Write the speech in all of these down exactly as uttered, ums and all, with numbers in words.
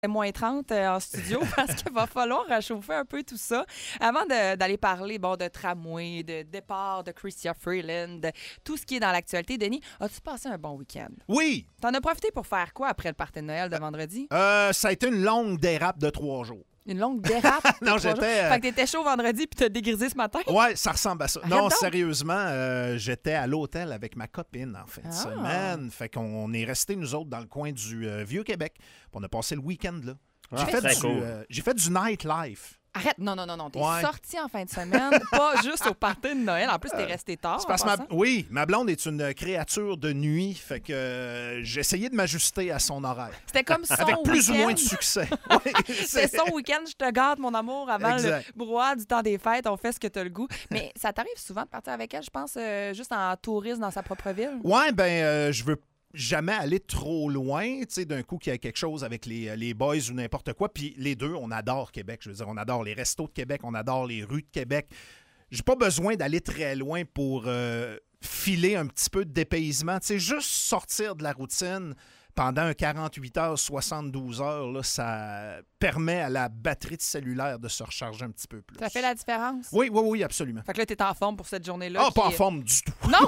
moins trente euh, en studio parce qu'il va falloir réchauffer un peu tout ça. Avant de, d'aller parler bon, de tramway, de départ de Chrystia Freeland, de tout ce qui est dans l'actualité, Denis, as-tu passé un bon week-end? Oui. T'en as profité pour faire quoi après le party de Noël de vendredi? Euh, ça a été une longue dérape de trois jours. Une longue dérape? non, j'étais... Euh... Fait que t'étais chaud vendredi puis t'as dégrisé ce matin? Ouais, ça ressemble à ça. Arrête non, donc. sérieusement, euh, j'étais à l'hôtel avec ma copine en fin de Ah. semaine. Fait qu'on est restés, nous autres, dans le coin du euh, Vieux-Québec. On a passé le week-end là. J'ai, Ah, fait très du, cool. euh, j'ai fait du nightlife. Arrête, non, non, non, non. T'es Ouais. sorti en fin de semaine, pas juste au party de Noël. En plus, t'es resté tard. C'est parce en que ma... passant. Oui, ma blonde est une créature de nuit. Fait que euh, j'ai essayé de m'ajuster à son horaire. C'était comme son Avec plus ou week-end. moins de succès. Oui, C'est son week-end, je te garde, mon amour, avant Exact. le brouhaha du temps des fêtes. On fait ce que t'as le goût. Mais ça t'arrive souvent de partir avec elle, je pense, euh, juste en tourisme dans sa propre ville? Ouais, ben, euh, je veux jamais aller trop loin, tu sais, d'un coup qu'il y a quelque chose avec les, les boys ou n'importe quoi. Puis les deux, on adore Québec. Je veux dire, on adore les restos de Québec, on adore les rues de Québec. J'ai pas besoin d'aller très loin pour euh, filer un petit peu de dépaysement. Tu sais, juste sortir de la routine pendant un quarante-huit heures, soixante-douze heures, là, ça permet à la batterie de cellulaire de se recharger un petit peu plus. Ça fait la différence? Oui, oui, oui, absolument. Fait que là, t'es en forme pour cette journée-là. Ah, qui pas en est- forme du tout. Non!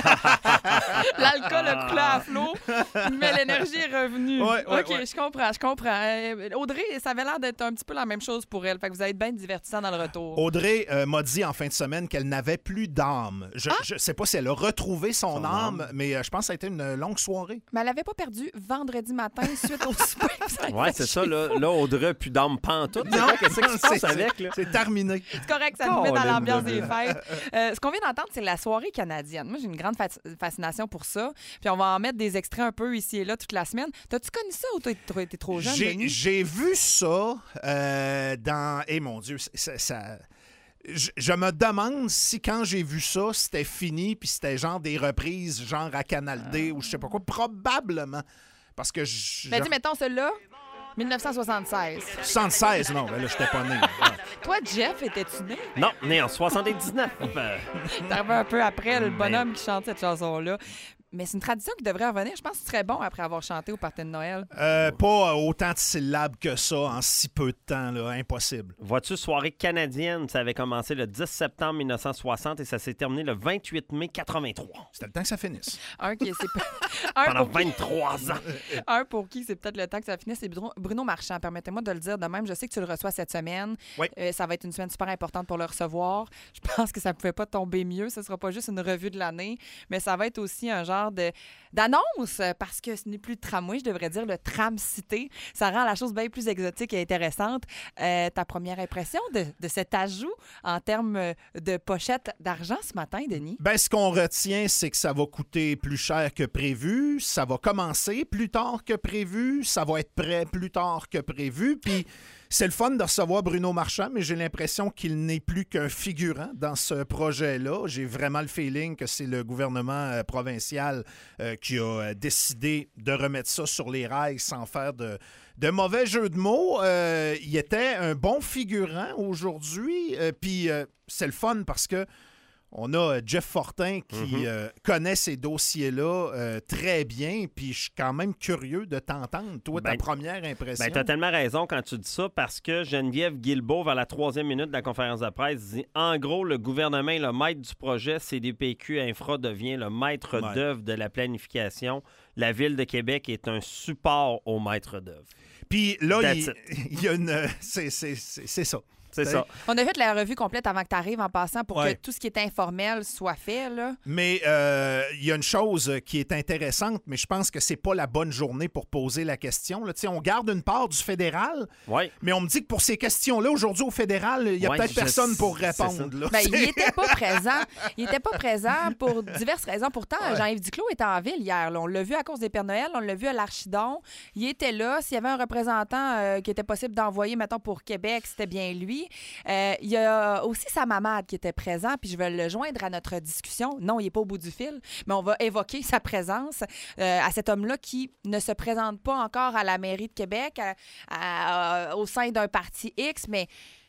L'alcool a coulé à flot, mais l'énergie est revenue. Ouais, ouais, OK, ouais. je comprends, je comprends. Euh, Audrey, ça avait l'air d'être un petit peu la même chose pour elle. Fait que vous allez être bien divertissant dans le retour. Audrey euh, m'a dit en fin de semaine qu'elle n'avait plus d'âme. Je ne sais pas si elle a retrouvé son, Son âme, âme. mais euh, je pense que ça a été une longue soirée. Mais elle l'avait pas perdu vendredi matin suite au souper. Ça Ouais, fait c'est ça, chier. là. Là, Audrey, plus d'âme pantoute. Non, qu'est-ce qui se passe c'est- avec, là? C'est terminé. C'est correct, ça nous met dans Colin l'ambiance de des Dieu. fêtes. Euh, ce qu'on vient d'entendre, c'est la soirée canadienne. Moi, j'ai une grande fa- fascination pour ça. Puis on va en mettre des extraits un peu ici et là toute la semaine. T'as-tu connu ça ou t'as t'as été trop jeune, J'ai Denis? j'ai vu ça euh, dans... Eh mon Dieu, c'est- ça... ça- Je, je me demande si quand j'ai vu ça, c'était fini, puis c'était genre des reprises, genre à Canal D ou je sais pas quoi. Probablement. Parce que je... Ben, dis, mettons celui-là, dix-neuf cent soixante-seize. soixante-seize, non, ben là, j'étais pas né. Ouais. Toi, Jeff, étais-tu né? Non, né en soixante-dix-neuf. Euh, T'arrivais un peu après, le Ben- bonhomme qui chante cette chanson-là. Mais c'est une tradition qui devrait revenir. Je pense que ce serait bon après avoir chanté au party de Noël. Euh, pas autant de syllabes que ça en si peu de temps, là. Impossible. Vois-tu, soirée canadienne, ça avait commencé le dix septembre mille neuf cent soixante et ça s'est terminé le vingt-huit mai quatre-vingt-trois. C'était le temps que ça finisse. Un qui c'est pas- un Pendant pour qui- vingt-trois ans. Un pour qui c'est peut-être le temps que ça finisse, c'est Bruno, Bruno Marchand. Permettez-moi de le dire de même. Je sais que tu le reçois cette semaine. Oui. Euh, ça va être une semaine super importante pour le recevoir. Je pense que ça ne pouvait pas tomber mieux. Ce ne sera pas juste une revue de l'année, mais ça va être aussi un genre de d'annonce euh, parce que ce n'est plus le tramway, je devrais dire le tram-cité. Ça rend la chose bien plus exotique et intéressante. Euh, ta première impression de, de cet ajout en termes euh, de pochette d'argent ce matin, Denis? Ben, ce qu'on retient, c'est que ça va coûter plus cher que prévu. Ça va commencer plus tard que prévu. Ça va être prêt plus tard que prévu. Puis, c'est le fun de recevoir Bruno Marchand, mais j'ai l'impression qu'il n'est plus qu'un figurant dans ce projet-là. J'ai vraiment le feeling que c'est le gouvernement euh, provincial euh, qui a euh, décidé de remettre ça sur les rails sans faire de, de mauvais jeu de mots. Euh, il était un bon figurant aujourd'hui. Euh, Puis, euh, c'est le fun parce que on a euh, Jeff Fortin qui Mhm. euh, connaît ces dossiers-là euh, très bien, puis je suis quand même curieux de t'entendre. Toi, ta Ben, première impression. Ben, tu as tellement raison quand tu dis ça parce que Geneviève Guilbeault, vers la troisième minute de la conférence de presse, dit en gros, le gouvernement est le maître du projet, C D P Q Infra devient le maître Ouais. d'œuvre de la planification. La Ville de Québec est un support au maître d'œuvre. Puis là, That's il, il y a une... C'est, c'est, c'est, c'est ça. C'est ça. On a fait la revue complète avant que tu arrives en passant pour Ouais. que tout ce qui est informel soit fait, là. Mais euh, il y a une chose qui est intéressante, mais je pense que c'est pas la bonne journée pour poser la question. Là. Tu sais, on garde une part du fédéral, Oui. mais on me dit que pour ces questions-là, aujourd'hui au fédéral, il y a Ouais, peut-être je- personne pour c'est ça. répondre. Là. Ben, il C'est- n'était pas présent. Il n'était pas présent pour diverses raisons. Pourtant, Ouais. Jean-Yves Duclos était en ville hier. là. On l'a vu à cause des Pères Noël, on l'a vu à l'Archidon. Il était là. S'il y avait un représentant euh, qui était possible d'envoyer, mettons, pour Québec, c'était bien lui. Euh, il y a aussi sa mamade qui était présent, puis je vais le joindre à notre discussion. Non, il n'est pas au bout du fil, mais on va évoquer sa présence euh, à cet homme-là qui ne se présente pas encore à la mairie de Québec, à- à- au sein d'un parti X, mais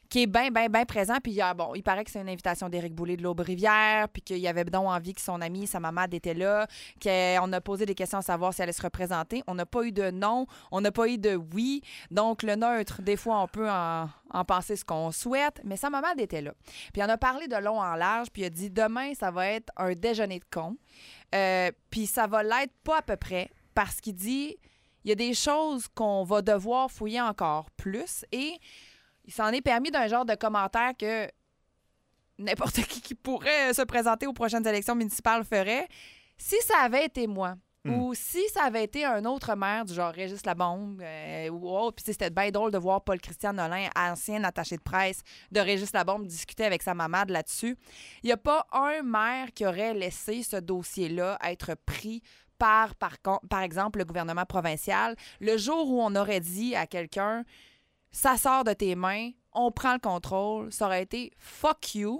qui est bien, bien, bien présent. Puis, il y a- bon, il paraît que c'est une invitation d'Éric Boulay de l'Aube-Rivière, puis qu'il y avait donc envie que son ami, sa maman, était là, qu'on a posé des questions à savoir si elle allait se représenter. On n'a pas eu de non, on n'a pas eu de oui. Donc, le neutre, des fois, on peut en, en penser ce qu'on souhaite, mais sa maman était là. Puis, on a parlé de long en large, puis il a dit demain, ça va être un déjeuner de con. Euh, puis, ça va l'être pas à peu près, parce qu'il dit il y a des choses qu'on va devoir fouiller encore plus et il s'en est permis d'un genre de commentaire que n'importe qui qui pourrait se présenter aux prochaines élections municipales ferait. Si ça avait été moi, mm. ou si ça avait été un autre maire du genre Régis Labombe, euh, ou autre, puis c'était bien drôle de voir Paul-Christian Nolin, ancien attaché de presse de Régis Labombe, discuter avec sa maman là-dessus. Il n'y a pas un maire qui aurait laissé ce dossier-là être pris par, par, par exemple, le gouvernement provincial. Le jour où on aurait dit à quelqu'un ça sort de tes mains, on prend le contrôle, ça aurait été « fuck you,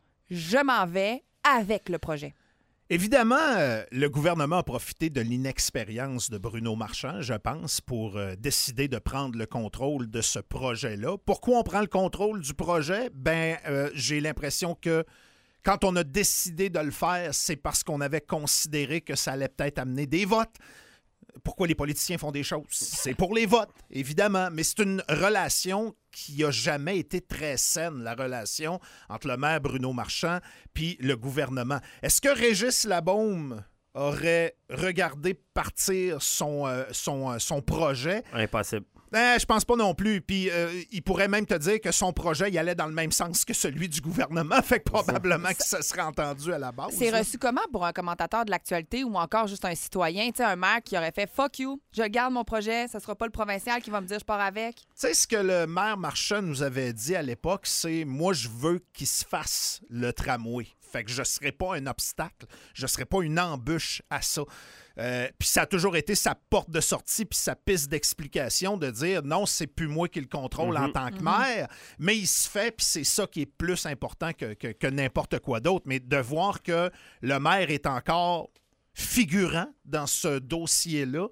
je m'en vais avec le projet ». Évidemment, euh, le gouvernement a profité de l'inexpérience de Bruno Marchand, je pense, pour euh, décider de prendre le contrôle de ce projet-là. Pourquoi on prend le contrôle du projet? Ben, euh, j'ai l'impression que quand on a décidé de le faire, c'est parce qu'on avait considéré que ça allait peut-être amener des votes. Pourquoi les politiciens font des choses? C'est pour les votes, évidemment, mais c'est une relation qui n'a jamais été très saine, la relation entre le maire Bruno Marchand puis le gouvernement. Est-ce que Régis Labombe aurait regardé partir son, euh, son, euh, son projet? Impossible. Eh, je pense pas non plus. Puis euh, il pourrait même te dire que son projet il allait dans le même sens que celui du gouvernement. Fait que probablement que ça serait entendu à la base. C'est là. reçu comment pour un commentateur de l'actualité ou encore juste un citoyen, tu sais, un maire qui aurait fait « fuck you, je garde mon projet, ce sera pas le provincial qui va me dire je pars avec ». Tu sais, ce que le maire Marchand nous avait dit à l'époque, c'est « moi, je veux qu'il se fasse le tramway ». Fait que je serai pas un obstacle, je serai pas une embûche à ça. Euh, puis ça a toujours été sa porte de sortie puis sa piste d'explication de dire non, c'est plus moi qui le contrôle mm-hmm. en tant que maire, mais il se fait puis c'est ça qui est plus important que, que, que n'importe quoi d'autre. Mais de voir que le maire est encore figurant dans ce dossier-là,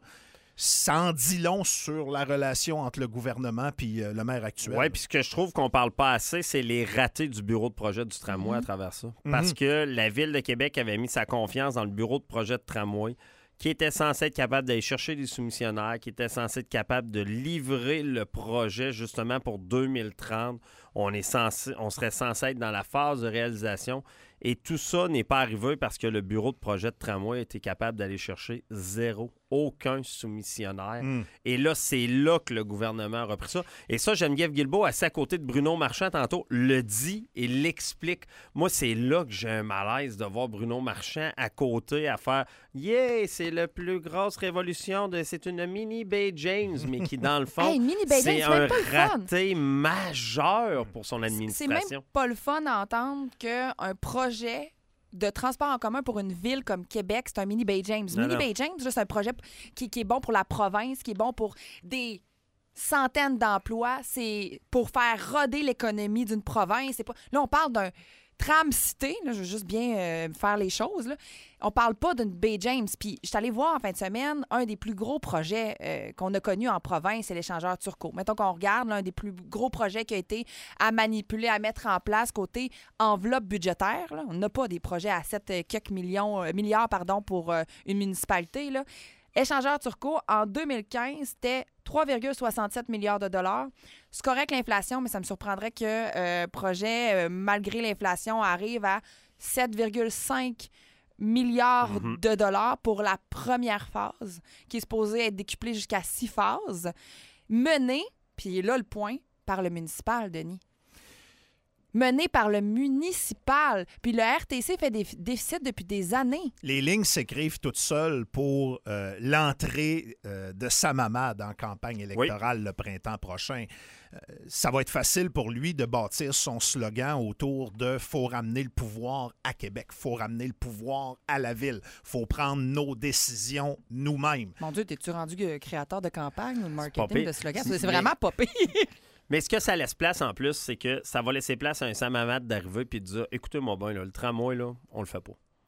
ça en dit long sur la relation entre le gouvernement puis euh, le maire actuel. Oui, puis ce que je trouve qu'on parle pas assez, c'est les ratés du bureau de projet du tramway mm-hmm. à travers ça. Mm-hmm. Parce que la Ville de Québec avait mis sa confiance dans le bureau de projet de tramway qui était censé être capable d'aller chercher des soumissionnaires, qui était censé être capable de livrer le projet justement pour deux mille trente. On, est censé, on serait censé être dans la phase de réalisation. Et tout ça n'est pas arrivé parce que le bureau de projet de tramway était capable d'aller chercher zéro, aucun soumissionnaire. Mm. Et là, c'est là que le gouvernement a repris ça. Et ça, Geneviève Guilbeault, assis à côté de Bruno Marchand tantôt, le dit et l'explique. Moi, c'est là que j'ai un malaise de voir Bruno Marchand à côté à faire « Yeah, c'est la plus grosse révolution, de c'est une mini Bay James », mais qui, dans le fond, hey, mini Bay c'est James, un c'est raté majeur pour son administration. C'est même pas le fun à entendre qu'un projet de transport en commun pour une ville comme Québec, c'est un mini Bay James. Non, mini non. Bay James, c'est un projet qui, qui est bon pour la province, qui est bon pour des centaines d'emplois. C'est pour faire roder l'économie d'une province. C'est pas... Là, on parle d'un tram-cité. Là, je veux juste bien euh, faire les choses. Là. On parle pas d'une Bay James. Puis, je suis allée voir en fin de semaine un des plus gros projets euh, qu'on a connus en province, c'est l'échangeur Turcot. Mettons qu'on regarde l'un des plus gros projets qui a été à manipuler, à mettre en place côté enveloppe budgétaire. Là. On n'a pas des projets à sept euh, quelques millions, euh, milliards pardon, pour euh, une municipalité. Là. Échangeur Turcot, en deux mille quinze, c'était trois virgule soixante-sept milliards de dollars. C'est correct l'inflation, mais ça me surprendrait que le euh, projet, euh, malgré l'inflation, arrive à sept virgule cinq milliards mm-hmm. de dollars pour la première phase, qui est supposée être décuplée jusqu'à six phases, menée, puis là le point, par le municipal, Denis. Mené par le municipal. Puis le R T C fait des déficits depuis des années. Les lignes s'écrivent toutes seules pour euh, l'entrée euh, de Samamad en campagne électorale oui. le printemps prochain. Euh, ça va être facile pour lui de bâtir son slogan autour de « faut ramener le pouvoir à Québec, faut ramener le pouvoir à la ville, faut prendre nos décisions nous-mêmes ». Mon Dieu, t'es-tu rendu créateur de campagne ou de marketing c'est de slogan? C'est, c'est vraiment pas pire. Mais ce que ça laisse place en plus, c'est que ça va laisser place à un Samamad d'arriver et de dire « Écoutez-moi bien, là, le tramway, là, on le fait pas.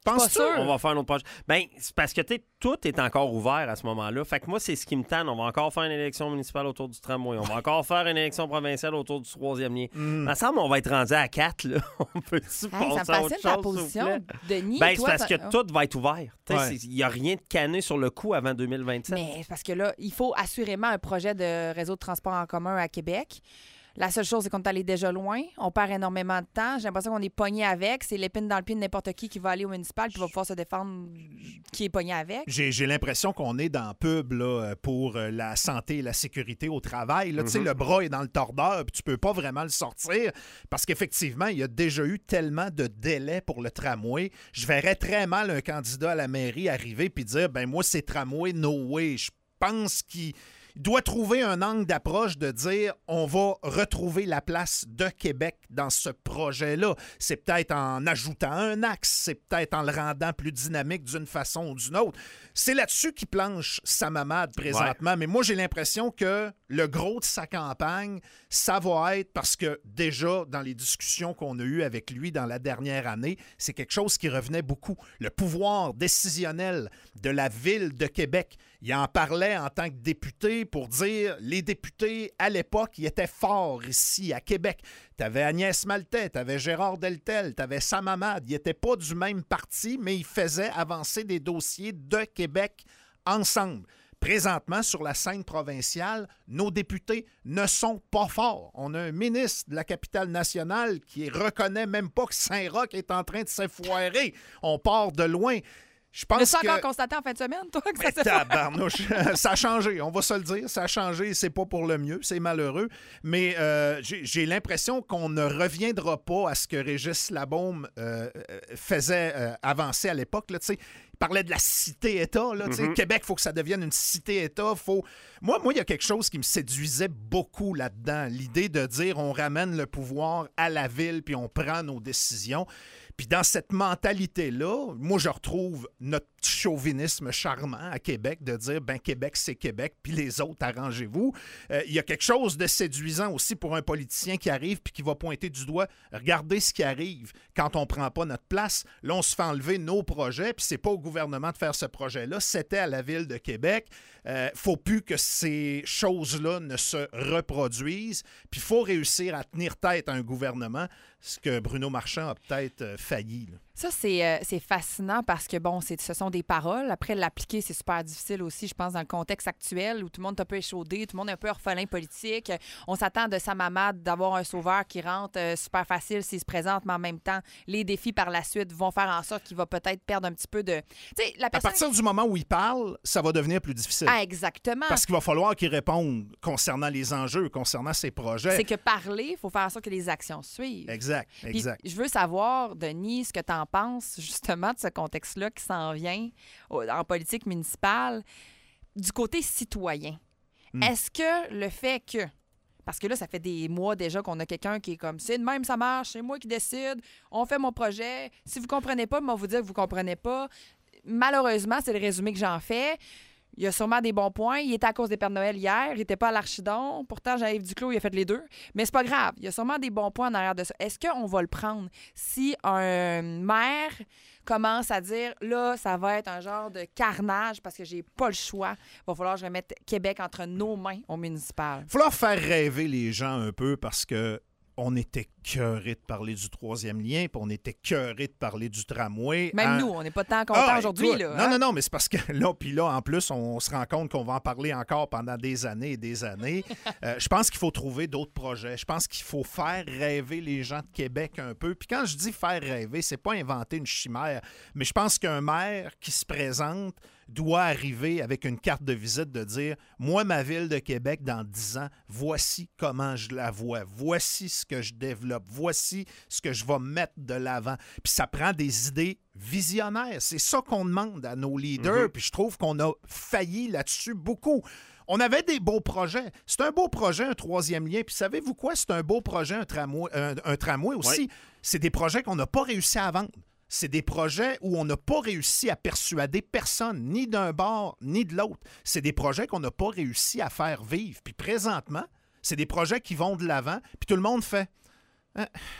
Penses-tu? On va faire un autre projet. Bien, c'est parce que tout est encore ouvert à ce moment-là. Fait que moi, c'est ce qui me tanne. On va encore faire une élection municipale autour du tramway. On va encore faire une élection provinciale autour du troisième lien. Mm. Il me semble qu'on va être rendu à quatre. Là. On peut-tu Hey, passer ça à me autre fascine ta chose, position, s'il vous plaît? Denis. Ben, c'est toi, parce ça- que tout va être ouvert. Ouais. Il n'y a rien de cané sur le coup avant deux mille vingt-sept. Mais c'est parce que là, il faut assurément un projet de réseau de transport en commun à Québec. La seule chose, c'est qu'on est allé déjà loin. On perd énormément de temps. J'ai l'impression qu'on est pogné avec. C'est l'épine dans le pied de n'importe qui qui va aller au municipal puis va pouvoir se défendre qui est pogné avec. J'ai, j'ai l'impression qu'on est dans pub là, pour euh, la santé et la sécurité au travail. Là, tu sais, Mhm. le bras est dans le tordeur puis tu peux pas vraiment le sortir parce qu'effectivement, il y a déjà eu tellement de délais pour le tramway. Je verrais très mal un candidat à la mairie arriver puis dire « ben moi, c'est tramway, no way ». Je pense qu'il doit trouver un angle d'approche de dire on va retrouver la place de Québec dans ce projet-là. C'est peut-être en ajoutant un axe, c'est peut-être en le rendant plus dynamique d'une façon ou d'une autre. C'est là-dessus qu'il planche sa mamade présentement. Ouais. Mais moi, j'ai l'impression que le gros de sa campagne, ça va être parce que déjà, dans les discussions qu'on a eues avec lui dans la dernière année, c'est quelque chose qui revenait beaucoup. Le pouvoir décisionnel de la Ville de Québec. Il en parlait en tant que député pour dire les députés, à l'époque, ils étaient forts ici, à Québec. Tu avais Agnès Maltais, tu avais Gérard Deltel, tu avais Sam Hamad. Ils n'étaient pas du même parti, mais ils faisaient avancer des dossiers de Québec ensemble. Présentement, sur la scène provinciale, nos députés ne sont pas forts. On a un ministre de la capitale nationale qui ne reconnaît même pas que Saint-Roch est en train de s'effoirer. On part de loin. Je pense L'as-tu que... encore constaté en fin de semaine, toi, que ça Mais s'est fait? tabarnouche, ça a changé, on va se le dire. Ça a changé, c'est pas pour le mieux, c'est malheureux. Mais euh, j'ai, j'ai l'impression qu'on ne reviendra pas à ce que Régis Labaume euh, faisait euh, avancer à l'époque. Là, il parlait de la cité-État. Là, mm-hmm. Québec, il faut que ça devienne une cité-État. Faut... Moi, moi, il y a quelque chose qui me séduisait beaucoup là-dedans. L'idée de dire on ramène le pouvoir à la ville puis on prend nos décisions. Puis dans cette mentalité-là, moi, je retrouve notre chauvinisme charmant à Québec de dire, ben Québec, c'est Québec, puis les autres, arrangez-vous. Euh, il y a quelque chose de séduisant aussi pour un politicien qui arrive puis qui va pointer du doigt. Regardez ce qui arrive quand on prend pas notre place. Là, on se fait enlever nos projets, puis c'est pas au gouvernement de faire ce projet-là, c'était à la Ville de Québec. Euh, faut plus que ces choses-là ne se reproduisent, puis il faut réussir à tenir tête à un gouvernement, ce que Bruno Marchand a peut-être euh, failli. Là. Ça, c'est, euh, c'est fascinant parce que, bon, c'est, ce sont des paroles. Après, l'appliquer, c'est super difficile aussi, je pense, dans le contexte actuel où tout le monde est un peu échaudé, tout le monde est un peu orphelin politique. On s'attend de Sam Hamad d'avoir un sauveur qui rentre euh, super facile s'il se présente, mais en même temps, les défis par la suite vont faire en sorte qu'il va peut-être perdre un petit peu de... T'sais, la personne... À partir du moment où il parle, ça va devenir plus difficile. Ah, exactement. Parce qu'il va falloir qu'il réponde concernant les enjeux, concernant ses projets. C'est que parler, il faut faire en sorte que les actions suivent. Exact, exact. Puis, je veux savoir, Denis, ce que tu en penses justement de ce contexte-là qui s'en vient en politique municipale du côté citoyen. Mm. Est-ce que le fait que, parce que là, ça fait des mois déjà qu'on a quelqu'un qui est comme, c'est de même, ça marche, c'est moi qui décide, on fait mon projet, si vous comprenez pas, moi, vous dire que vous comprenez pas. Malheureusement, c'est le résumé que j'en fais. Il y a sûrement des bons points. Il était à cause des Pères Noël hier. Il n'était pas à l'Archidon. Pourtant, Jean-Yves Duclos, il a fait les deux. Mais c'est pas grave. Il y a sûrement des bons points en arrière de ça. Est-ce qu'on va le prendre si un maire commence à dire, là, ça va être un genre de carnage parce que j'ai pas le choix. Il va falloir que je remette Québec entre nos mains au municipal. Il va falloir faire rêver les gens un peu parce que on était écœurés de parler du troisième lien, puis on était écœurés de parler du tramway. Même hein? nous, on n'est pas tant contents ah, aujourd'hui. Écoute, là, non, hein? non, non, mais c'est parce que là, puis là, en plus, on se rend compte qu'on va en parler encore pendant des années et des années. euh, je pense qu'il faut trouver d'autres projets. Je pense qu'il faut faire rêver les gens de Québec un peu. Puis quand je dis faire rêver, c'est pas inventer une chimère, mais je pense qu'un maire qui se présente doit arriver avec une carte de visite de dire « Moi, ma ville de Québec, dans dix ans, voici comment je la vois. Voici ce que je développe. Voici ce que je vais mettre de l'avant. » Puis ça prend des idées visionnaires. C'est ça qu'on demande à nos leaders. Mm-hmm. Puis je trouve qu'on a failli là-dessus beaucoup. On avait des beaux projets. C'est un beau projet, un troisième lien. Puis savez-vous quoi? C'est un beau projet, un tramway, un, un tramway aussi. Oui. C'est des projets qu'on n'a pas réussi à vendre. C'est des projets où on n'a pas réussi à persuader personne, ni d'un bord, ni de l'autre. C'est des projets qu'on n'a pas réussi à faire vivre. Puis présentement, c'est des projets qui vont de l'avant, puis tout le monde fait... Hein?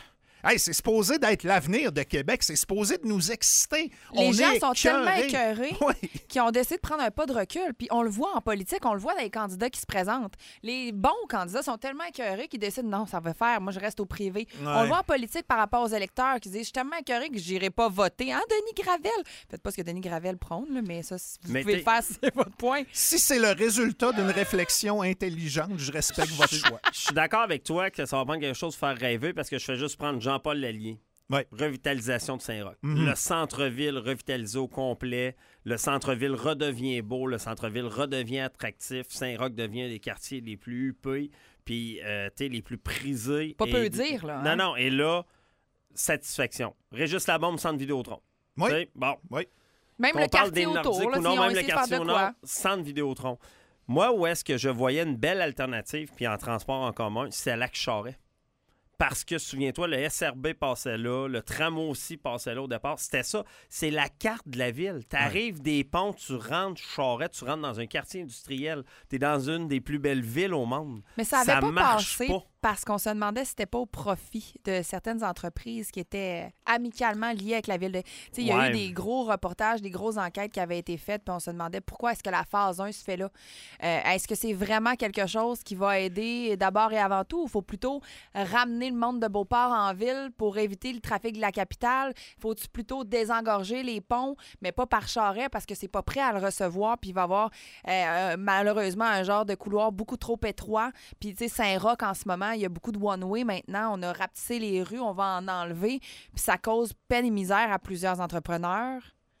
Hey, c'est supposé d'être l'avenir de Québec. C'est supposé de nous exciter. Les on gens est sont tellement écœurés. écœurés Oui. qu'ils ont décidé de prendre un pas de recul. Puis on le voit en politique, on le voit dans les candidats qui se présentent. Les bons candidats sont tellement écœurés qu'ils décident non, ça va faire, moi je reste au privé. Ouais. On le voit en politique par rapport aux électeurs qui disent je suis tellement écœuré que j'irai pas voter. Hein, Denis Gravel? Faites pas ce que Denis Gravel prône, là, mais ça, vous Mais pouvez t'es- le faire si c'est votre point. Si c'est le résultat d'une réflexion intelligente, je respecte votre choix. Je suis d'accord avec toi que ça va prendre quelque chose pour faire rêver parce que je fais juste prendre Jean-Paul Lallier. Ouais. Revitalisation de Saint-Roch. Mhm. Le centre-ville revitalisé au complet. Le centre-ville redevient beau. Le centre-ville redevient attractif. Saint-Roch devient des quartiers les plus huppés. Puis, euh, tu sais, les plus prisés. Pas Et- peu dire, là. Non, hein? non. Et là, satisfaction. Régis Labombe, centre Vidéotron. Oui. Tu sais, bon. Même Qu'on le parle quartier des autour, Nordiques là, ou non, s'ils ont même le essayé de faire quartier de au quoi. nord, centre Vidéotron. Moi, où est-ce que je voyais une belle alternative, puis en transport en commun, c'est à Lac-Charest. Parce que, souviens-toi, le S R B passait là, le tramway aussi passait là au départ. C'était ça. C'est la carte de la ville. Tu arrives des ponts, tu rentres Charest, tu rentres dans un quartier industriel. Tu es dans une des plus belles villes au monde. Mais ça n'avait Ça pas marche passé pas. parce qu'on se demandait si c'était pas au profit de certaines entreprises qui étaient amicalement liées avec la ville de... Tu sais, il y a Ouais. eu des gros reportages, des grosses enquêtes qui avaient été faites, puis on se demandait pourquoi est-ce que la phase un se fait là. Euh, est-ce que c'est vraiment quelque chose qui va aider d'abord et avant tout, ou il faut plutôt ramener le monde de Beauport en ville pour éviter le trafic de la capitale? Faut-tu plutôt désengorger les ponts, mais pas par Charest parce que c'est pas prêt à le recevoir, puis il va y avoir euh, euh, malheureusement un genre de couloir beaucoup trop étroit. Puis, tu sais, Saint-Roch, en ce moment, il y a beaucoup de one-way maintenant. On a rapetissé les rues, on va en enlever. Puis ça cause peine et misère à plusieurs entrepreneurs.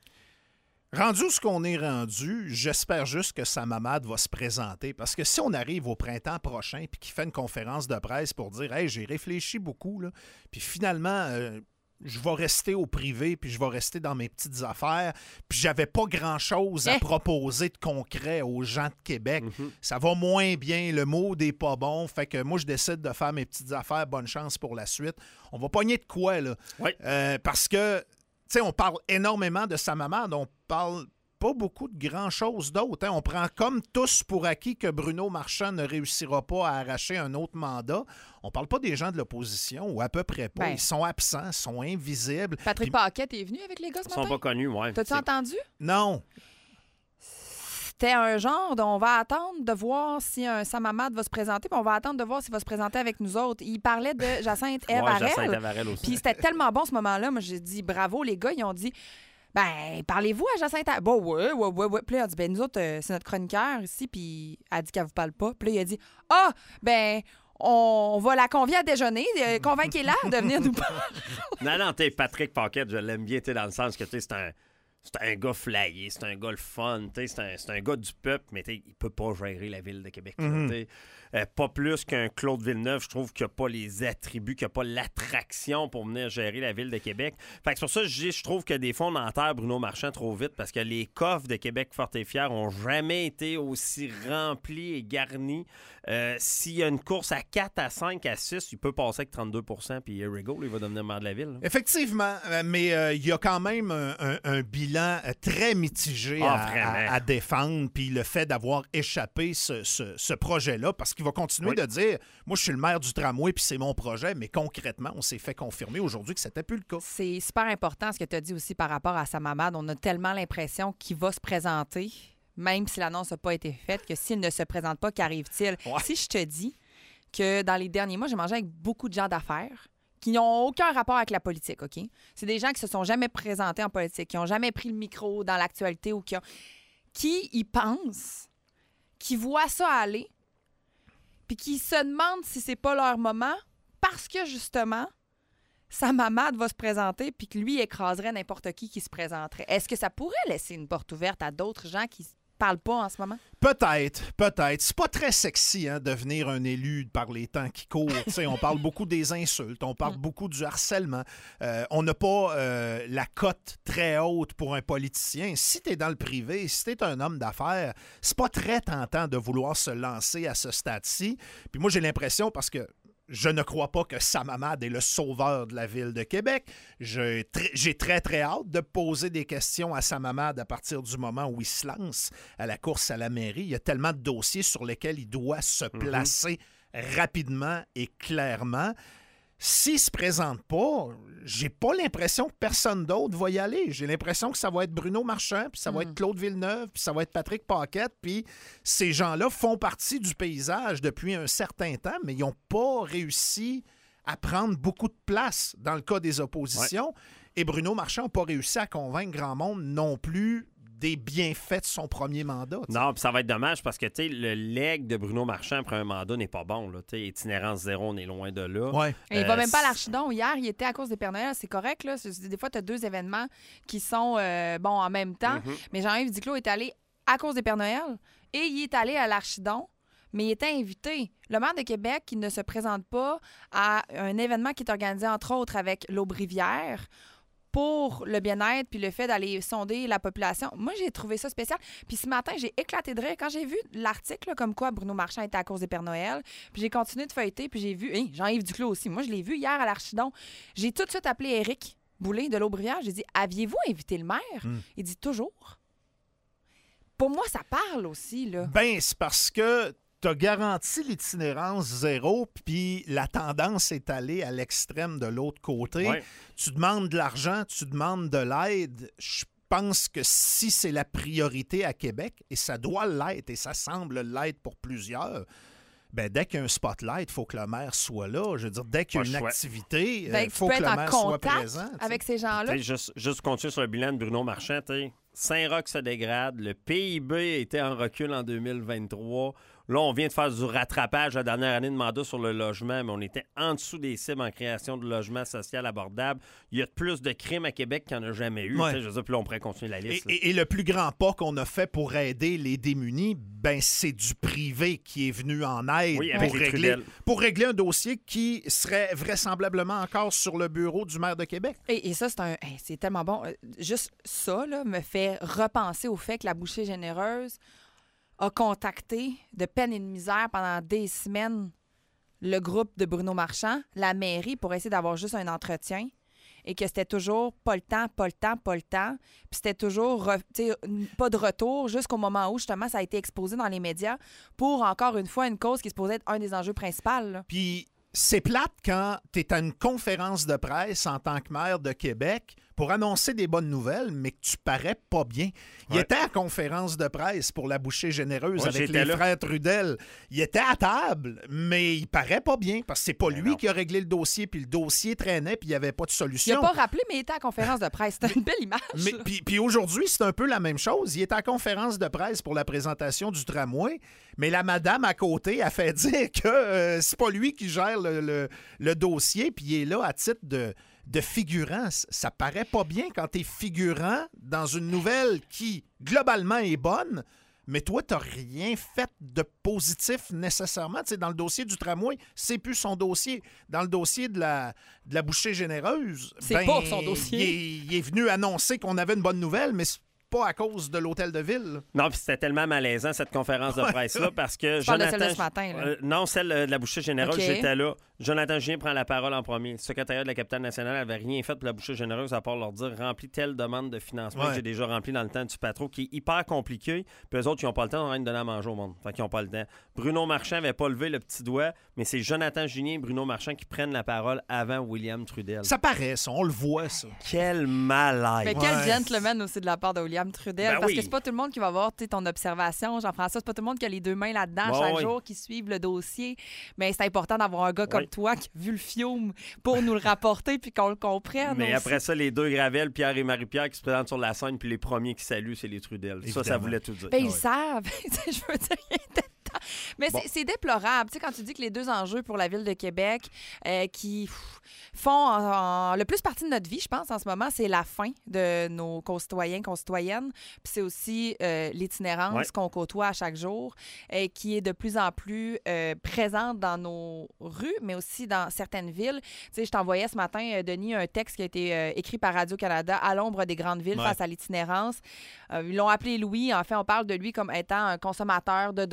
Rendu où ce qu'on est rendu, j'espère juste que sa mamade va se présenter. Parce que si on arrive au printemps prochain puis qu'il fait une conférence de presse pour dire « Hey, j'ai réfléchi beaucoup, là, puis finalement... euh, je vais rester au privé, puis je vais rester dans mes petites affaires, puis j'avais pas grand-chose à Eh. proposer de concret aux gens de Québec. Mhm. Ça va moins bien, le mot n'est pas bon, fait que moi, je décide de faire mes petites affaires, bonne chance pour la suite. On va pogner de quoi, là? Oui. Euh, parce que, tu sais, on parle énormément de sa maman, on parle pas beaucoup de grand-chose d'autre. Hein. On prend comme tous pour acquis que Bruno Marchand ne réussira pas à arracher un autre mandat. On parle pas des gens de l'opposition, ou à peu près pas. Ben. Ils sont absents, sont invisibles. Patrick Puis- Paquette est venu avec les gars ce Ils sont matin? pas connus, ouais. T'as-tu C'est- entendu? Non. C'était un genre dont on va attendre de voir si un Samamad va se présenter, puis on va attendre de voir s'il va se présenter avec nous autres. Il parlait de Jacinthe Ouais, Evarel. Jacinthe Evarel aussi. Puis c'était tellement bon ce moment-là. Moi, j'ai dit bravo, les gars. Ils ont dit ben, parlez-vous à Jacinthe Evarel? Bon, ouais, ouais, ouais, ouais. Puis là, il a dit ben, nous autres, euh, c'est notre chroniqueur ici, puis elle a dit qu'elle vous parle pas. Puis là, il a dit ah, ben, on va la convier à déjeuner. Euh, Convainquez-la de venir nous parler. Non, non, t'es Patrick Paquette, je l'aime bien, t'es dans le sens que t'es c'est un. C'est un gars flyé, c'est un gars le fun, t'sais, c'est un, c'est un gars du peuple, mais t'sais, il peut pas gérer la ville de Québec. là, Mhm. t'sais. Euh, pas plus qu'un Claude Villeneuve, je trouve qu'il n'a pas les attributs, qu'il n'a pas l'attraction pour venir gérer la ville de Québec. Fait que c'est pour ça que je dis, je trouve que des fois, on enterre Bruno Marchand trop vite parce que les coffres de Québec fort et fier ont jamais été aussi remplis et garnis. Euh, S'il y a une course à quatre, à cinq, à six, il peut passer avec trente-deux pour cent puis here we go, là, il va devenir maire de la ville. là. Effectivement, euh, mais euh, il y a quand même un, un- un bilan euh, très mitigé Ah, à, vraiment. à- à défendre. Puis le fait d'avoir échappé ce, ce- ce projet-là, parce qu'il va continuer Oui. de dire moi, je suis le maire du tramway, puis c'est mon projet, mais concrètement, on s'est fait confirmer aujourd'hui que c'était plus le cas. C'est super important ce que tu as dit aussi par rapport à Samamad. On a tellement l'impression qu'il va se présenter, même si l'annonce n'a pas été faite, que s'il ne se présente pas, qu'arrive-t-il? Ouais. Si je te dis que dans les derniers mois, j'ai mangé avec beaucoup de gens d'affaires qui n'ont aucun rapport avec la politique, OK? C'est des gens qui se sont jamais présentés en politique, qui n'ont jamais pris le micro dans l'actualité ou qui ont... qui y pensent, qui voient ça aller, puis qui se demandent si c'est pas leur moment parce que, justement, Samamad va se présenter puis que lui écraserait n'importe qui qui se présenterait. Est-ce que ça pourrait laisser une porte ouverte à d'autres gens qui parlent pas en ce moment? Peut-être, peut-être. C'est pas très sexy, hein, devenir un élu par les temps qui courent. Tu sais, on parle beaucoup des insultes, on parle beaucoup du harcèlement. Euh, on n'a pas euh, la cote très haute pour un politicien. Si tu es dans le privé, si tu es un homme d'affaires, c'est pas très tentant de vouloir se lancer à ce stade-ci. Puis moi, j'ai l'impression, parce que je ne crois pas que Samamad est le sauveur de la ville de Québec. Je- tr- J'ai très, très hâte de poser des questions à Samamad à partir du moment où il se lance à la course à la mairie. Il y a tellement de dossiers sur lesquels il doit se placer rapidement et clairement. s'il ne se présente pas, j'ai pas l'impression que personne d'autre va y aller. J'ai l'impression que ça va être Bruno Marchand, puis ça va Mm. être Claude Villeneuve, puis ça va être Patrick Paquette, puis ces gens-là font partie du paysage depuis un certain temps, mais ils n'ont pas réussi à prendre beaucoup de place dans le cas des oppositions. Ouais. Et Bruno Marchand n'a pas réussi à convaincre grand monde non plus des bienfaits de son premier mandat. T'sais. Non, puis ça va être dommage parce que le leg de Bruno Marchand après un mandat n'est pas bon. Là, itinérance zéro, on est loin de là. Ouais. Et il va euh, même pas à l'Archidon. Hier, il était à cause des Pères Noël. C'est correct. Là. Des fois, tu as deux événements qui sont euh, bon en même temps. Mm-hmm. Mais Jean-Yves Duclos est allé à cause des Pères Noël et il est allé à l'Archidon. Mais il était invité. Le maire de Québec, qui ne se présente pas à un événement qui est organisé, entre autres, avec l'Aube-Rivière pour le bien-être puis le fait d'aller sonder la population. Moi, j'ai trouvé ça spécial. Puis ce matin, j'ai éclaté de rire quand j'ai vu l'article là, comme quoi Bruno Marchand était à cause des Pères Noël. Puis j'ai continué de feuilleter, puis j'ai vu... Hey, Jean-Yves Duclos aussi. Moi, je l'ai vu hier à l'Archidon. J'ai tout de suite appelé Éric Boulay de l'Aube-Rivière. J'ai dit, aviez-vous invité le maire? Mm. Il dit, toujours. Pour moi, ça parle aussi, là. Ben, c'est parce que tu as garanti l'itinérance zéro, puis la tendance est allée à l'extrême de l'autre côté. Ouais. Tu demandes de l'argent, tu demandes de l'aide. Je pense que si c'est la priorité à Québec, et ça doit l'être, et ça semble l'être pour plusieurs, ben dès qu'il y a un spotlight, il faut que le maire soit là. Je veux dire, dès qu'il y a une choix. activité, il ben, faut que le maire soit présent. Avec t'sais. Ces gens-là. Juste, juste continuer sur le bilan de Bruno Marchand, Saint-Roch se dégrade, le P I B était en recul en deux mille vingt-trois. Là, on vient de faire du rattrapage la dernière année de mandat sur le logement, mais on était en dessous des cibles en création de logements sociaux abordables. Il y a plus de crimes à Québec qu'il n'y en a jamais eu. Ouais. Je veux dire, puis là, on pourrait continuer la liste. Et, et, et le plus grand pas qu'on a fait pour aider les démunis, ben c'est du privé qui est venu en aide oui, pour, régler, pour régler un dossier qui serait vraisemblablement encore sur le bureau du maire de Québec. Et, et ça, c'est, un, c'est tellement bon. Juste ça là, me fait repenser au fait que la bouchée généreuse a contacté de peine et de misère pendant des semaines le groupe de Bruno Marchand, la mairie, pour essayer d'avoir juste un entretien et que c'était toujours pas le temps, pas le temps, pas le temps. Puis c'était toujours pas de retour jusqu'au moment où, justement, ça a été exposé dans les médias pour, encore une fois, une cause qui se posait être un des enjeux principaux. Là. Puis c'est plate quand tu es à une conférence de presse en tant que maire de Québec pour annoncer des bonnes nouvelles, mais que tu parais pas bien. Il ouais. était à conférence de presse pour la bouchée généreuse ouais, avec les là. frères Trudel. Il était à table, mais il paraît pas bien parce que c'est pas mais lui non. qui a réglé le dossier, puis le dossier traînait, puis il n'y avait pas de solution. Il n'a pas rappelé, mais il était à conférence de presse. C'était une belle image. Mais, puis, puis aujourd'hui, c'est un peu la même chose. Il est à conférence de presse pour la présentation du tramway, mais la madame à côté a fait dire que euh, c'est pas lui qui gère le, le, le dossier, puis il est là à titre de... de figurant. Ça paraît pas bien quand t'es figurant dans une nouvelle qui, globalement, est bonne, mais toi, t'as rien fait de positif nécessairement. Tu sais, dans le dossier du tramway, c'est plus son dossier. Dans le dossier de la, de la bouchée généreuse, c'est ben, pas son dossier. Il est, il est venu annoncer qu'on avait une bonne nouvelle, mais pas à cause de l'hôtel de ville. Non, puis c'était tellement malaisant, cette conférence de presse-là, parce que je Jonathan... parle de celle de ce matin, là. Euh, non, celle de la bouchée généreuse, okay. j'étais là. Jonathan Julien prend la parole en premier. Le secrétariat de la capitale nationale n'avait rien fait pour la bouchée généreuse à part leur dire « Remplis telle demande de financement ouais. que j'ai déjà rempli dans le temps du patron, qui est hyper compliqué. » Puis eux autres, ils n'ont pas le temps, on de donner à manger au monde. Fait qu'ils n'ont pas le temps. Bruno Marchand n'avait pas levé le petit doigt, mais c'est Jonathan Julien et Bruno Marchand qui prennent la parole avant William Trudel. Ça paraît, ça. On le voit, ça. Quel malaise. Mais quel ouais. gentleman aussi de la part de William Trudel. Ben parce oui. que c'est pas tout le monde qui va voir ton observation, Jean-François. C'est pas tout le monde qui a les deux mains là-dedans ouais, chaque oui. jour, qui suivent le dossier. Mais c'est important d'avoir un gars comme oui. toi qui a vu le fiume pour nous le rapporter puis qu'on le comprenne. Mais aussi. après ça, les deux Gravel, Pierre et Marie-Pierre qui se présentent sur la scène, puis les premiers qui saluent, c'est les Trudel. Évidemment. Ça, ça voulait tout dire. Ben, ils ouais. savent. Je veux dire, il était Mais bon. c'est, c'est déplorable. Tu sais, quand tu dis que les deux enjeux pour la Ville de Québec euh, qui pff, font en, en, le plus partie de notre vie, je pense, en ce moment, c'est la faim de nos concitoyens, concitoyennes. Puis c'est aussi euh, l'itinérance ouais. qu'on côtoie à chaque jour, euh, qui est de plus en plus euh, présente dans nos rues, mais aussi dans certaines villes. Tu sais, je t'envoyais ce matin, euh, Denis, un texte qui a été euh, écrit par Radio-Canada à l'ombre des grandes villes ouais. face à l'itinérance. Euh, ils l'ont appelé Louis. En fait, on parle de lui comme étant un consommateur de drogue. Puis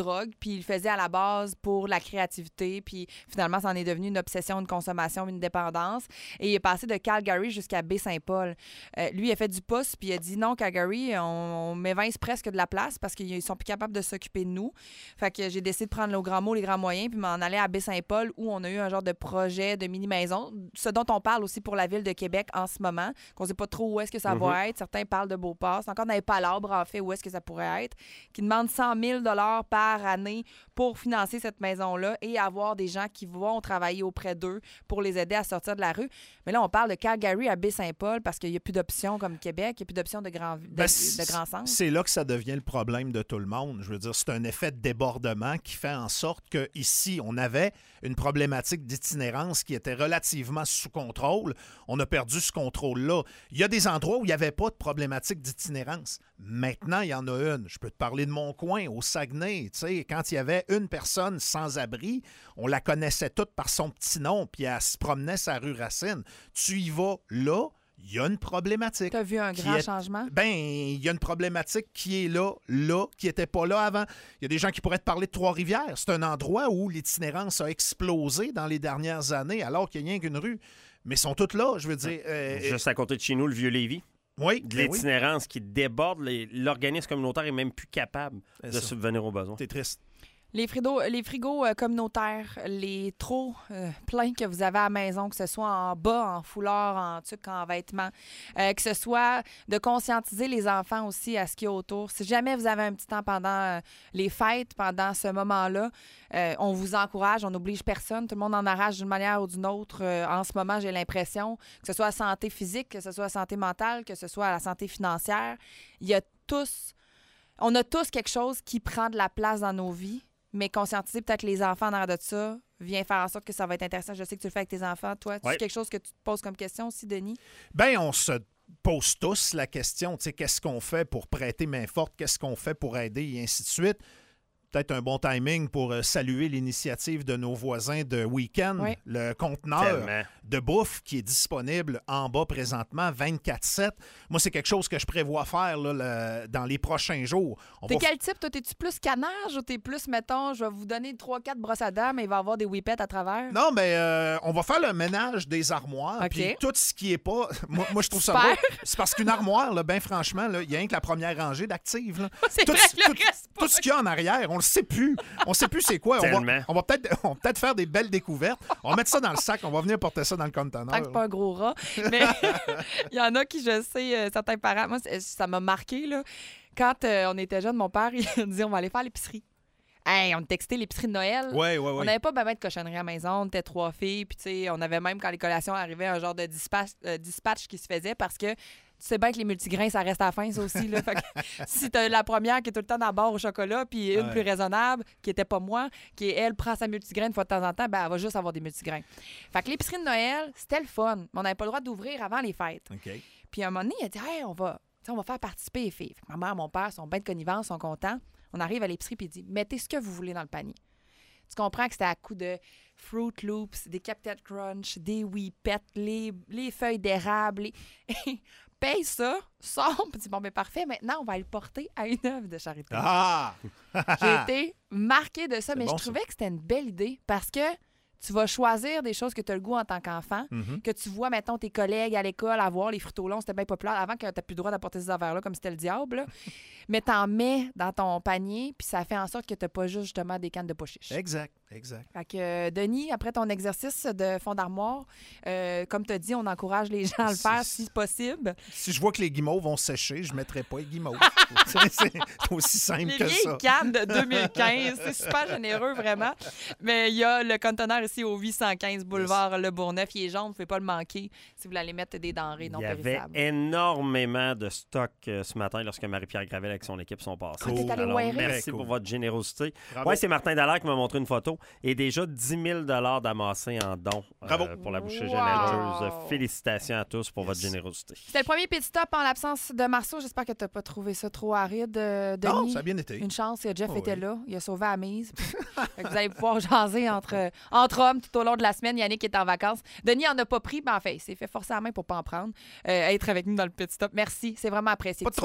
puis il le faisait à la base pour la créativité, puis finalement, ça en est devenu une obsession, une consommation, une dépendance. Et il est passé de Calgary jusqu'à Baie-Saint-Paul. Euh, lui, il a fait du pouce, puis il a dit non, Calgary, on, on m'évince presque de la place parce qu'ils sont plus capables de s'occuper de nous. Fait que j'ai décidé de prendre le grand mot, les grands moyens, puis m'en aller à Baie-Saint-Paul où on a eu un genre de projet de mini-maison, ce dont on parle aussi pour la ville de Québec en ce moment, qu'on ne sait pas trop où est-ce que ça mm-hmm. va être. Certains parlent de Beauport. C'est encore dans les palabres, en fait, où est-ce que ça pourrait être, qui demande cent mille dollars par année pour financer cette maison-là et avoir des gens qui vont travailler auprès d'eux pour les aider à sortir de la rue. Mais là, on parle de Calgary à Baie-Saint-Paul parce qu'il n'y a plus d'options comme Québec, il n'y a plus d'options de grand, de, ben, de grand sens. C'est là que ça devient le problème de tout le monde. Je veux dire, c'est un effet de débordement qui fait en sorte qu'ici, on avait une problématique d'itinérance qui était relativement sous contrôle. On a perdu ce contrôle-là. Il y a des endroits où il n'y avait pas de problématique d'itinérance. Maintenant, il y en a une. Je peux te parler de mon coin, au Saguenay. Tu sais, quand il y avait une personne sans abri, on la connaissait toute par son petit nom, puis elle se promenait sa rue Racine. Tu y vas là, il y a une problématique. Tu as vu un grand est... changement? Bien, il y a une problématique qui est là, là, qui n'était pas là avant. Il y a des gens qui pourraient te parler de Trois-Rivières. C'est un endroit où l'itinérance a explosé dans les dernières années, alors qu'il n'y a rien qu'une rue. Mais ils sont toutes là, je veux dire. Euh... Juste à côté de chez nous, le Vieux-Lévis. Oui, de l'itinérance oui. qui déborde. Les... L'organisme communautaire est même plus capable C'est de ça. subvenir aux besoins. C'est triste. Les frigos, les frigos euh, communautaires, les trop euh, pleins que vous avez à la maison, que ce soit en bas, en foulard, en tuque, en vêtements, euh, que ce soit de conscientiser les enfants aussi à ce qu'il y a autour. Si jamais vous avez un petit temps pendant euh, les fêtes, pendant ce moment-là, euh, on vous encourage, on n'oblige personne. Tout le monde en arrache d'une manière ou d'une autre. Euh, en ce moment, j'ai l'impression, que ce soit la santé physique, que ce soit la santé mentale, que ce soit la santé financière, il y a tous, on a tous quelque chose qui prend de la place dans nos vies. Mais conscientiser peut-être les enfants en arrière de ça vient faire en sorte que ça va être intéressant. Je sais que tu le fais avec tes enfants. Toi, tu ouais. as quelque chose que tu te poses comme question aussi, Denis? Bien, on se pose tous la question, tu sais, qu'est-ce qu'on fait pour prêter main forte? Qu'est-ce qu'on fait pour aider? Et ainsi de suite. Peut-être un bon timing pour euh, saluer l'initiative de nos voisins de Week-end, oui. le conteneur Tellement. de bouffe qui est disponible en bas présentement, vingt-quatre sept. Moi, c'est quelque chose que je prévois faire là, le, dans les prochains jours. On t'es va... quel type? Toi, t'es-tu plus canage ou t'es plus, mettons, je vais vous donner trois quatre brosses à dents, mais il va y avoir des whippets à travers? Non, mais euh, on va faire le ménage des armoires. Okay. Puis tout ce qui est pas... moi, moi, je trouve ça beau. C'est parce qu'une armoire, là, bien franchement, il y a rien que la première rangée d'actives. C'est tout, vrai que le tout, reste tout ce qu'il y a en arrière, on le sait plus. On sait plus c'est quoi. On va, on va peut-être on va peut-être faire des belles découvertes. On va mettre ça dans le sac. On va venir porter ça dans le conteneur. Tant que c'est pas un gros rat. Mais il y en a qui, je sais, euh, certains parents... Moi, ça m'a marqué, là. Quand euh, on était jeunes, mon père, il dit « On va aller faire l'épicerie. » Hey, on textait l'épicerie de Noël. Oui, oui, oui. On n'avait pas ben, ben de cochonnerie à la maison. On était trois filles. Puis, tu sais, on avait même, quand les collations arrivaient, un genre de dispatch, euh, dispatch qui se faisait parce que tu sais bien que les multigrains, ça reste à la fin, ça aussi. Là. Fait que, si t'as la première qui est tout le temps dans la barre au chocolat, puis une ouais. plus raisonnable, qui était pas moi, qui, elle, prend sa multigrain une fois de temps en temps, ben elle va juste avoir des multigrains. Fait que l'épicerie de Noël, c'était le fun. Mais on n'avait pas le droit d'ouvrir avant les fêtes. Okay. Puis, à un moment donné, il a dit « Hey, on va, on va faire participer les filles. » Fait que ma mère, mon père sont bien de connivence, sont contents. On arrive à l'épicerie puis il dit « Mettez ce que vous voulez dans le panier. » Tu comprends que c'était à coup de Fruit Loops, des Captain Crunch, des Whippets, les, les feuilles d'érable. Les... paye ça, sort, puis dis bon, mais parfait, maintenant, on va le porter à une œuvre de charité. Ah! J'ai été marquée de ça, C'est mais bon, je trouvais ça. que c'était une belle idée parce que tu vas choisir des choses que tu as le goût en tant qu'enfant, Mm-hmm. que tu vois, mettons, tes collègues à l'école avoir les fruits au long, c'était bien populaire avant que tu n'aies plus le droit d'apporter ces affaires-là comme c'était le diable. Là. Mais tu en mets dans ton panier, puis ça fait en sorte que tu n'as pas juste justement des cannes de pochiche. Exact, exact. Fait que, euh, Denis, après ton exercice de fond d'armoire, euh, comme tu as dit, on encourage les gens à le faire si possible. Si je vois que les guimauves vont sécher, je ne mettrai pas les guimauves. c'est, c'est aussi simple les que vieilles ça. cannes de deux mille quinze, c'est super généreux, vraiment. Mais il y a le conteneur ici au huit cent quinze boulevard yes. Le Bourgneuf. Il est jaune, vous ne pouvez pas le manquer si vous voulez mettre des denrées non périssables. Il y avait énormément de stock euh, ce matin lorsque Marie-Pierre Gravel avec son équipe sont passés. Cool. T'es allé Alors, wearer. merci cool. pour votre générosité. Bravo. Oui, c'est Martin Dallaire qui m'a montré une photo. Et déjà dix mille dollars d'amassés en dons euh, pour la bouchée wow. généreuse. Félicitations à tous pour yes. votre générosité. C'était le premier pit stop en l'absence de Marceau. J'espère que tu n'as pas trouvé ça trop aride, euh, Denis. Non, ça a bien été. Une chance, Jeff oh, était oui. là. Il a sauvé la mise. Vous allez pouvoir jaser entre, entre hommes tout au long de la semaine. Yannick est en vacances. Denis en a pas pris, mais en fait, il s'est fait forcer la main pour pas en prendre. Euh, être avec nous dans le pit stop. Merci. C'est vraiment apprécié Pas que de tu sois là.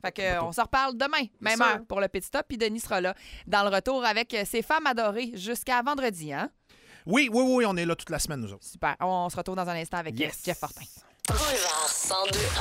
Fait que, euh, on se reparle demain, même sûr. heure pour le pit stop. Puis Denis sera là dans le retour avec ses femmes adorées jusqu'à vendredi. Hein? Oui, oui, oui, on est là toute la semaine, nous autres. Super. On se retrouve dans un instant avec Yes. Jeff Fortin. Boulevard cent deux.